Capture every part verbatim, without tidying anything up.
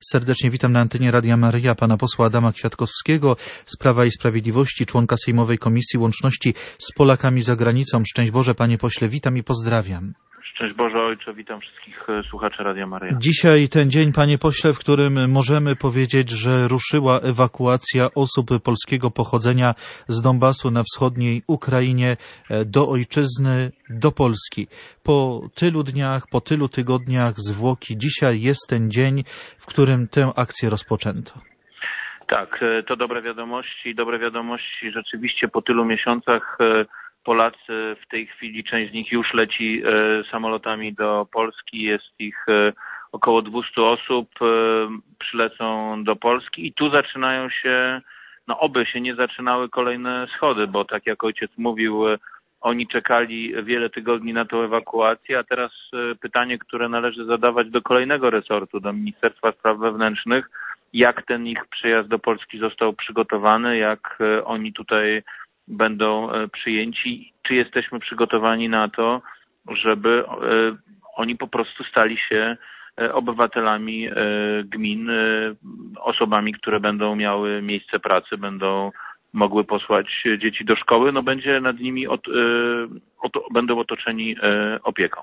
Serdecznie witam na antenie Radia Maryja pana posła Adama Kwiatkowskiego z Prawa i Sprawiedliwości, członka Sejmowej Komisji Łączności z Polakami za granicą. Szczęść Boże, panie pośle, witam i pozdrawiam. Szczęść Boże, ojcze, witam wszystkich słuchaczy Radia Maryja. Dzisiaj ten dzień, panie pośle, w którym możemy powiedzieć, że ruszyła ewakuacja osób polskiego pochodzenia z Donbasu na wschodniej Ukrainie do ojczyzny, do Polski. Po tylu dniach, po tylu tygodniach zwłoki, dzisiaj jest ten dzień, w którym tę akcję rozpoczęto. Tak, to dobre wiadomości. Dobre wiadomości rzeczywiście po tylu miesiącach Polacy w tej chwili, część z nich już leci samolotami do Polski, jest ich około dwieście osób, przylecą do Polski i tu zaczynają się, no oby się nie zaczynały kolejne schody, bo tak jak ojciec mówił, oni czekali wiele tygodni na tę ewakuację, a teraz pytanie, które należy zadawać do kolejnego resortu, do Ministerstwa Spraw Wewnętrznych, jak ten ich przyjazd do Polski został przygotowany, jak oni tutaj będą przyjęci, czy jesteśmy przygotowani na to, żeby oni po prostu stali się obywatelami gmin, osobami, które będą miały miejsce pracy, będą mogły posłać dzieci do szkoły, no będzie nad nimi, ot, ot, będą otoczeni opieką.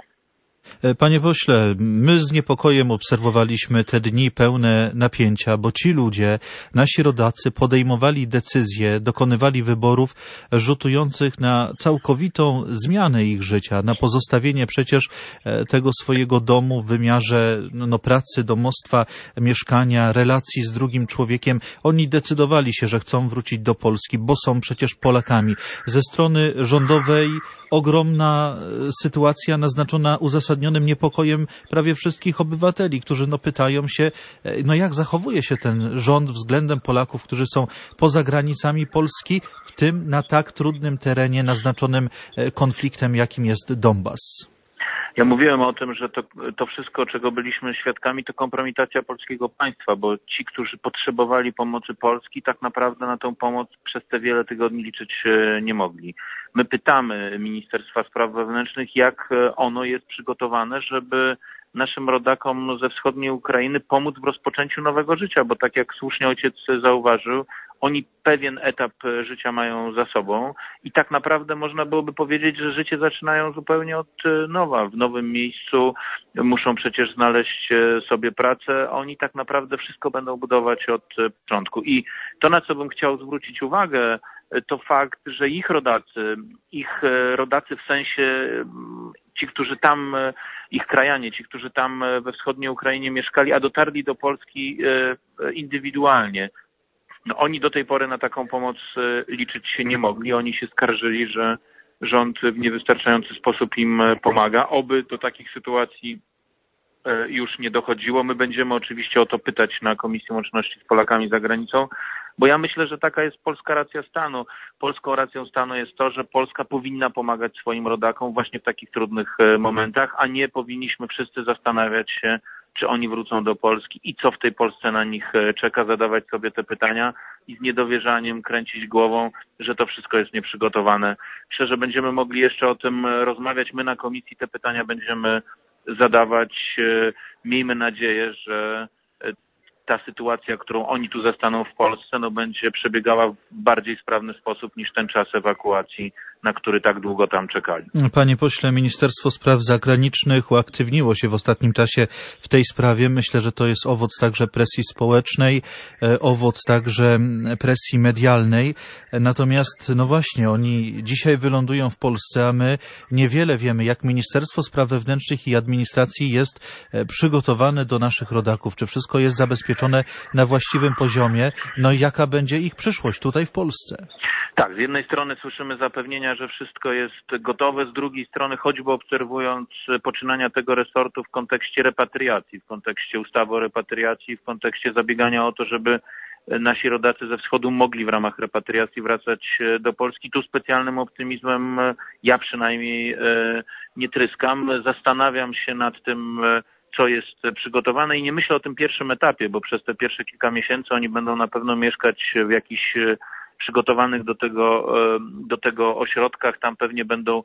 Panie pośle, my z niepokojem obserwowaliśmy te dni pełne napięcia, bo ci ludzie, nasi rodacy, podejmowali decyzje, dokonywali wyborów rzutujących na całkowitą zmianę ich życia, na pozostawienie przecież tego swojego domu w wymiarze no, pracy, domostwa, mieszkania, relacji z drugim człowiekiem. Oni decydowali się, że chcą wrócić do Polski, bo są przecież Polakami. Ze strony rządowej ogromna sytuacja naznaczona uzasadnionym niepokojem prawie wszystkich obywateli, którzy no pytają się, no jak zachowuje się ten rząd względem Polaków, którzy są poza granicami Polski, w tym na tak trudnym terenie naznaczonym konfliktem, jakim jest Donbas. Ja mówiłem o tym, że to, to wszystko, czego byliśmy świadkami, to kompromitacja polskiego państwa, bo ci, którzy potrzebowali pomocy Polski, tak naprawdę na tę pomoc przez te wiele tygodni liczyć nie mogli. My pytamy Ministerstwa Spraw Wewnętrznych, jak ono jest przygotowane, żeby naszym rodakom ze wschodniej Ukrainy pomóc w rozpoczęciu nowego życia, bo tak jak słusznie ojciec zauważył, oni pewien etap życia mają za sobą i tak naprawdę można byłoby powiedzieć, że życie zaczynają zupełnie od nowa. W nowym miejscu muszą przecież znaleźć sobie pracę, a oni tak naprawdę wszystko będą budować od początku. I to, na co bym chciał zwrócić uwagę, to fakt, że ich rodacy, ich rodacy w sensie ci, którzy tam, ich krajanie, ci, którzy tam we wschodniej Ukrainie mieszkali, a dotarli do Polski indywidualnie, no oni do tej pory na taką pomoc liczyć się nie mogli. Oni się skarżyli, że rząd w niewystarczający sposób im pomaga. Oby do takich sytuacji już nie dochodziło. My będziemy oczywiście o to pytać na Komisji Łączności z Polakami za granicą, bo ja myślę, że taka jest polska racja stanu. Polską racją stanu jest to, że Polska powinna pomagać swoim rodakom właśnie w takich trudnych momentach, a nie powinniśmy wszyscy zastanawiać się, czy oni wrócą do Polski i co w tej Polsce na nich czeka, zadawać sobie te pytania i z niedowierzaniem kręcić głową, że to wszystko jest nieprzygotowane. Myślę, że będziemy mogli jeszcze o tym rozmawiać. My na komisji te pytania będziemy zadawać. Miejmy nadzieję, że ta sytuacja, którą oni tu zastaną w Polsce, no będzie przebiegała w bardziej sprawny sposób niż ten czas ewakuacji, na który tak długo tam czekali. Panie pośle, Ministerstwo Spraw Zagranicznych uaktywniło się w ostatnim czasie w tej sprawie. Myślę, że to jest owoc także presji społecznej, owoc także presji medialnej. Natomiast, no właśnie, oni dzisiaj wylądują w Polsce, a my niewiele wiemy, jak Ministerstwo Spraw Wewnętrznych i Administracji jest przygotowane do naszych rodaków. Czy wszystko jest zabezpieczone na właściwym poziomie? No i jaka będzie ich przyszłość tutaj w Polsce? Tak, z jednej strony słyszymy zapewnienia, że wszystko jest gotowe, z drugiej strony choćby obserwując poczynania tego resortu w kontekście repatriacji, w kontekście ustawy o repatriacji, w kontekście zabiegania o to, żeby nasi rodacy ze wschodu mogli w ramach repatriacji wracać do Polski. Tu specjalnym optymizmem ja przynajmniej nie tryskam. Zastanawiam się nad tym, co jest przygotowane i nie myślę o tym pierwszym etapie, bo przez te pierwsze kilka miesięcy oni będą na pewno mieszkać w jakichś przygotowanych do tego, do tego ośrodkach. Tam pewnie będą,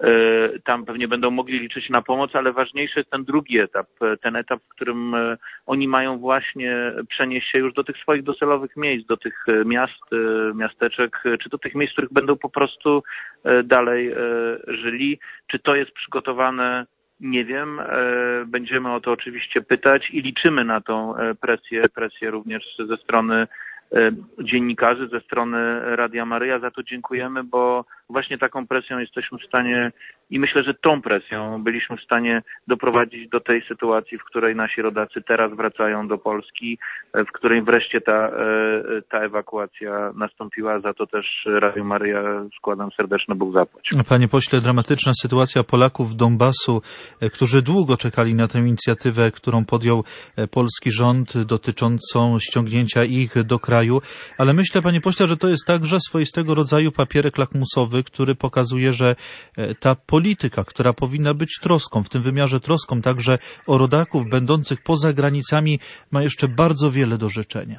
tam pewnie będą mogli liczyć na pomoc, ale ważniejszy jest ten drugi etap, ten etap, w którym oni mają właśnie przenieść się już do tych swoich docelowych miejsc, do tych miast, miasteczek, czy do tych miejsc, w których będą po prostu dalej żyli. Czy to jest przygotowane? Nie wiem. Będziemy o to oczywiście pytać i liczymy na tą presję, presję również ze strony dziennikarzy, ze strony Radia Maryja. Za to dziękujemy, bo właśnie taką presją jesteśmy w stanie i myślę, że tą presją byliśmy w stanie doprowadzić do tej sytuacji, w której nasi rodacy teraz wracają do Polski, w której wreszcie ta, ta ewakuacja nastąpiła. Za to też Radio Maryja składam serdeczny Bóg zapłać. Panie pośle, dramatyczna sytuacja Polaków Donbasu, którzy długo czekali na tę inicjatywę, którą podjął polski rząd dotyczącą ściągnięcia ich do kraju. Ale myślę, panie pośle, że to jest także swoistego rodzaju papierek lakmusowy, który pokazuje, że ta polityka, która powinna być troską, w tym wymiarze troską także o rodaków będących poza granicami, ma jeszcze bardzo wiele do życzenia.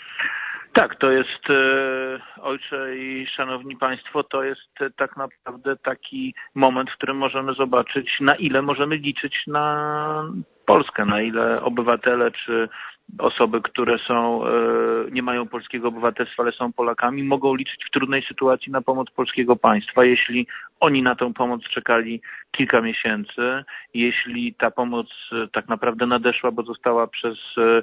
Tak, to jest, ojcze i szanowni państwo, to jest tak naprawdę taki moment, w którym możemy zobaczyć, na ile możemy liczyć na Polskę, na ile obywatele czy osoby, które są, nie mają polskiego obywatelstwa, ale są Polakami, mogą liczyć w trudnej sytuacji na pomoc polskiego państwa. Jeśli oni na tę pomoc czekali kilka miesięcy, jeśli ta pomoc tak naprawdę nadeszła, bo została przez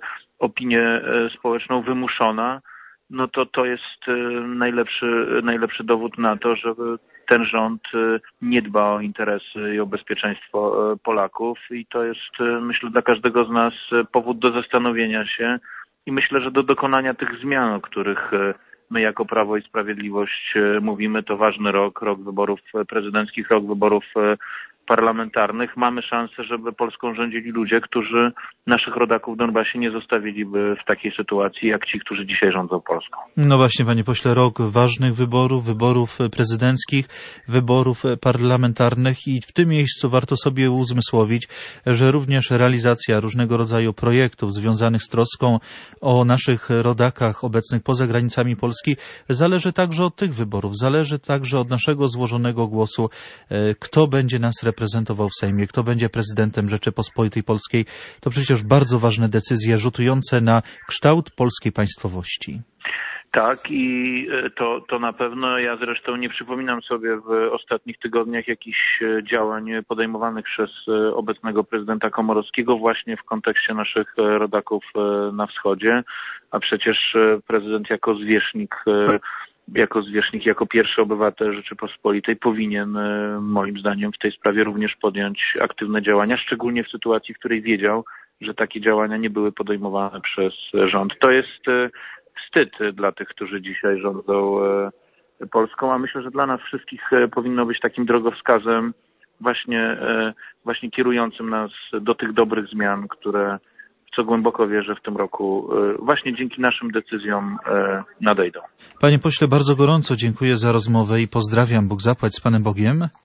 opinię społeczną wymuszona, no to to jest najlepszy, najlepszy dowód na to, że ten rząd nie dba o interesy i o bezpieczeństwo Polaków i to jest, myślę, dla każdego z nas powód do zastanowienia się i myślę, że do dokonania tych zmian, o których my jako Prawo i Sprawiedliwość mówimy. To ważny rok, rok wyborów prezydenckich, rok wyborów parlamentarnych. Mamy szansę, żeby Polską rządzili ludzie, którzy naszych rodaków w Donbasie nie zostawiliby w takiej sytuacji, jak ci, którzy dzisiaj rządzą Polską. No właśnie, panie pośle, rok ważnych wyborów, wyborów prezydenckich, wyborów parlamentarnych i w tym miejscu warto sobie uzmysłowić, że również realizacja różnego rodzaju projektów związanych z troską o naszych rodakach obecnych poza granicami Polski zależy także od tych wyborów, zależy także od naszego złożonego głosu, kto będzie nas reprezentował w Sejmie, kto będzie prezydentem Rzeczypospolitej Polskiej. To przecież bardzo ważne decyzje rzutujące na kształt polskiej państwowości. Tak i to, to na pewno. Ja zresztą nie przypominam sobie w ostatnich tygodniach jakichś działań podejmowanych przez obecnego prezydenta Komorowskiego właśnie w kontekście naszych rodaków na wschodzie, a przecież prezydent jako zwierzchnik jako zwierzchnik, jako pierwszy obywatel Rzeczypospolitej powinien moim zdaniem w tej sprawie również podjąć aktywne działania, szczególnie w sytuacji, w której wiedział, że takie działania nie były podejmowane przez rząd. To jest wstyd dla tych, którzy dzisiaj rządzą Polską, a myślę, że dla nas wszystkich powinno być takim drogowskazem właśnie, właśnie kierującym nas do tych dobrych zmian, które, w co głęboko wierzę, w tym roku właśnie dzięki naszym decyzjom nadejdą. Panie pośle, bardzo gorąco dziękuję za rozmowę i pozdrawiam. Bóg zapłać, z Panem Bogiem.